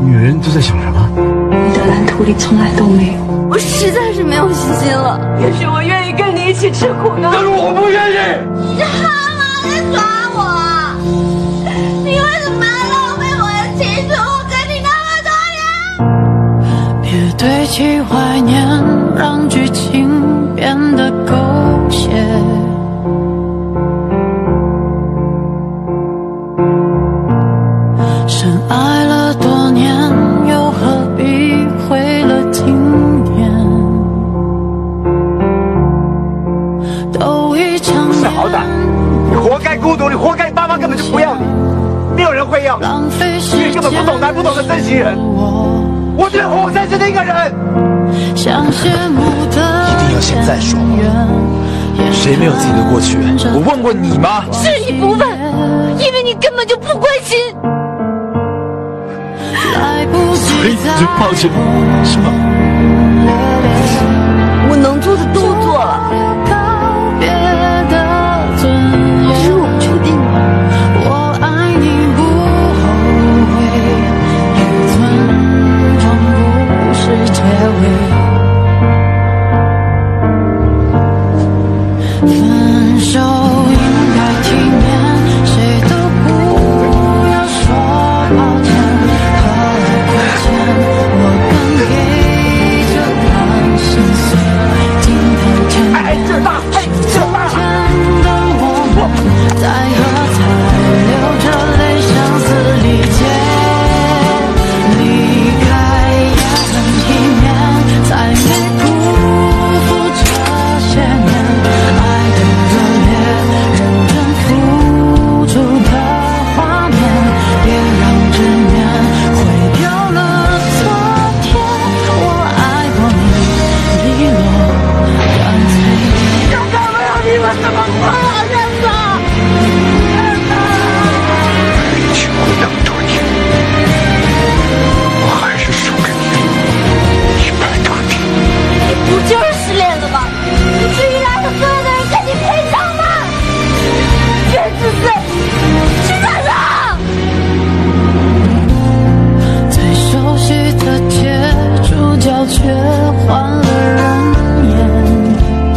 女人都在想什么？ 你的蓝图里从来都没有。 我实在是没有信心了。 也许我愿意跟你一起吃苦的， 但是我不愿意。 你干嘛在耍我？你为什么浪费我的青春？我跟你那么多年。 别堆砌怀念，让剧情变得狗血。深爱了多年，又何必毁了经典？都已成是好歹，你活该孤独，你活该，你爸妈根本就不要你，没有人会要你，你根本不懂得，不懂得珍惜人。我觉得我才是那个人。 一定要现在说吗？谁没有自己的过去？我问过你吗？ 是你不问，因为你根本就不关心。 所以你就抱歉，是吗？ 我能做的都做了，只是我不确定。 我爱你不后悔，也尊重不是结尾。分手应该体面，谁都不要说抱歉。何来亏欠？我敢给这段心碎。今天天边，今天的我们在喝彩，流着泪相思理解。离开也很体面，才没辜负这些年。却换了人演，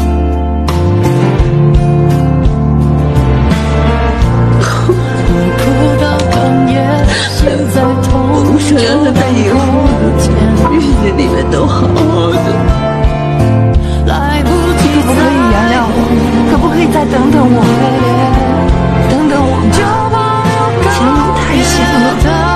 我哭到哽咽，现在痛我说让他在以后日子里面都好好的。 来不及， 可不可以原谅我？可不可以再等等我？等等我吧，前路太险了。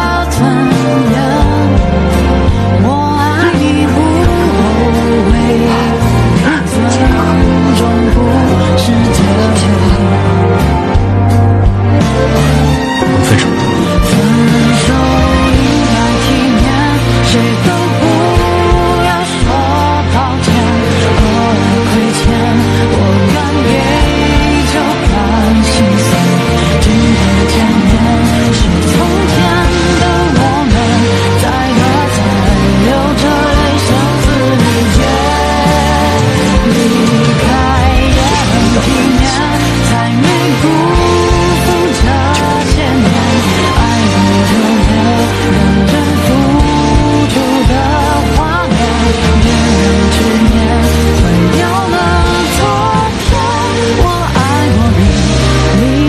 分手。 分手应该体面，谁都不要说抱歉。何来亏欠？我敢给就敢心碎。今天见面，是从前的我们，在喝彩，流着泪相思理解。离开也很体面，才没辜负这些年。爱过的人，认真付出的画面，别让执念毁掉了昨天。我爱过你，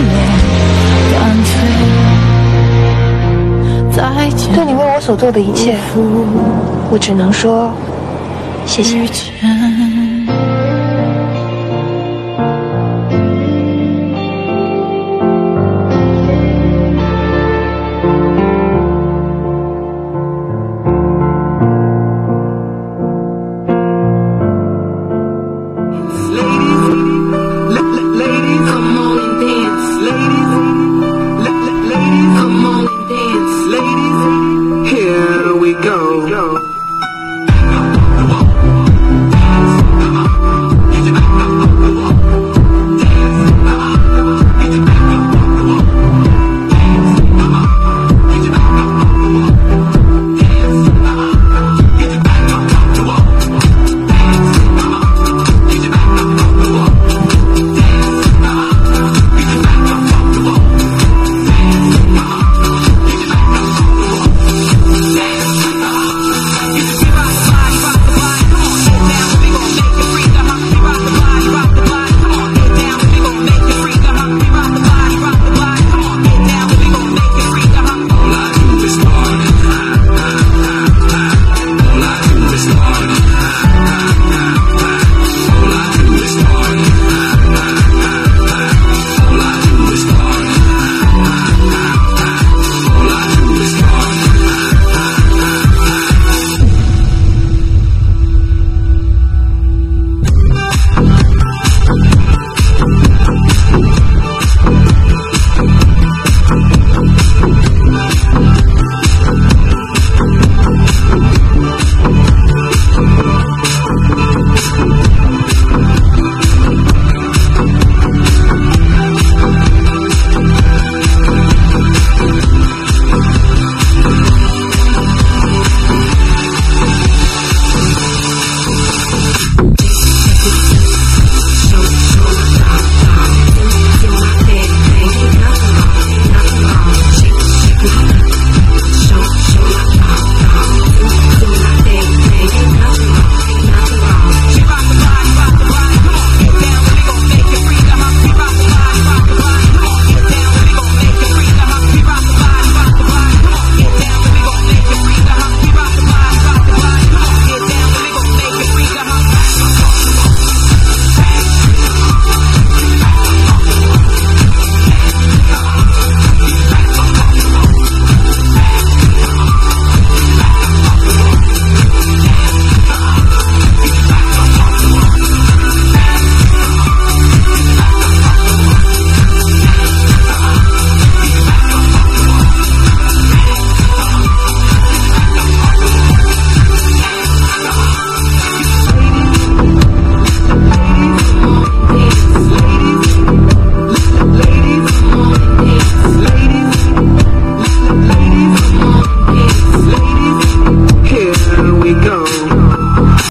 离落，干脆再见。 对你为我所做的一切，我只能说谢谢。 遇见。 Here we go.